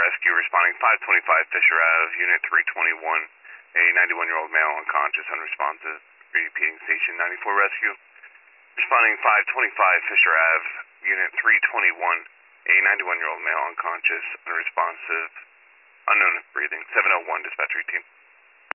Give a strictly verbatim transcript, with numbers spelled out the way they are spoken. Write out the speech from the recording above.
rescue responding five twenty-five Fisher Ave, Unit three twenty-one, a ninety-one-year-old male unconscious, unresponsive, repeating station ninety-four rescue. Responding five twenty-five Fisher Ave, Unit three twenty-one, a ninety-one-year-old male unconscious, unresponsive, unknown breathing, seven oh one dispatcher team.